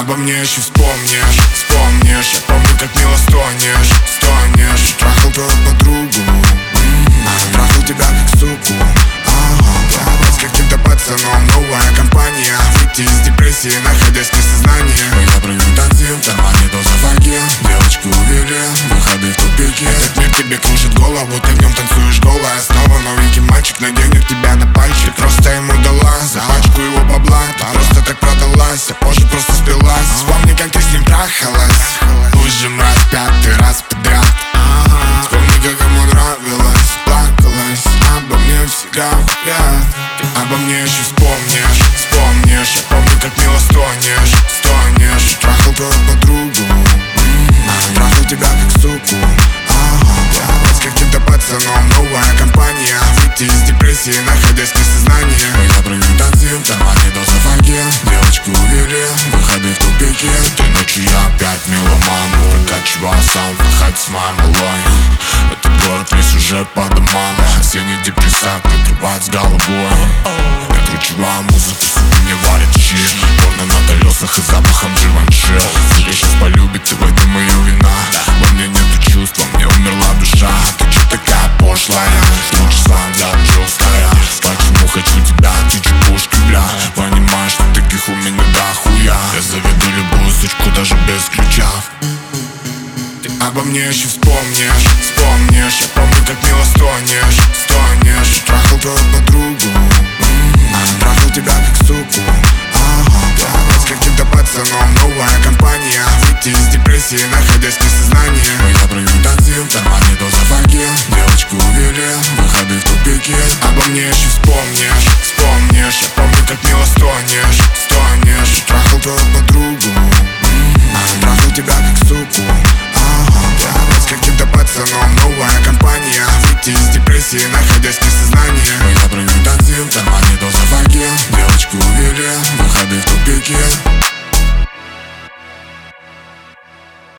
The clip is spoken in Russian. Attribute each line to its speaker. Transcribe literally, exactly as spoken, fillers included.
Speaker 1: обо мне еще вспомнишь, вспомнишь. Я помню, как мило стонешь, стонешь. Трахал твою подругу, м-м-м. Трахал тебя как суку, ага. С каким-то пацаном новая компания. Выйти из депрессии, находясь в сознании. Я прыгаю танцы, в кармане доза фанки. Девочку увели, выходы в тупике. Этот мир тебе кружит голову, ты в нем танцуешь голая. Снова новенький мальчик наденет тебя на пальчик. Просто ему дала за пачку его бабла. Ты просто так продалась, а позже просто спилась. Вспомни, как ты с ним трахалась. Пусть же мразь пятый раз подряд. Вспомни, как ему нравилось. Плакалась обо мне всегда, yeah. Обо мне еще вспомнишь, вспомнишь. Я помню, как мило стонешь, стонешь. Трахал твою подругу, м-м-м. Трахал тебя как суку, ага. С каким-то пацаном новая компания. Выйти из депрессии, находясь в сознании. Я прыгаю танцы, в кармане доза фанки. Девочку увели, выходы в тупике. Этой ночью я опять меломан. Прокачивал сам, выходить с моей малой. Этот город весь уже по домам. Осенний депрессак накрывает с головой. Накручиваю музыку, сука, мне варит щи. Порно на колесах и запахом Живанши. Тебя сейчас полюбит, и в этом ее вина. Во мне нету чувств, во мне умерла душа. Ты че такая пошлая? Лучше сам для жесткая. Почему хочу тебя, ты чепушки, бля. Понимаешь, что таких у меня дохуя. Я заведу любую сучку, даже без ключа. Обо мне еще вспомнишь, вспомнишь. Я помню, как мило стонешь, стонешь. Трахал твою подругу, м-м-м. Трахал тебя как суку, ага. С каким-то пацаном новая компания. Выйти из депрессии, находясь в сознании. Я прыгаю танцы, в кармане доза фанки. Девочку увели, выходы в тупике. Обо мне еще вспомнишь, вспомнишь. Я помню, как мило стонешь, стонешь. Трахал твою подругу, м-м-м. Трахал тебя как суку, ага. С каким-то пацаном новая компания. Выйти из депрессии, находясь в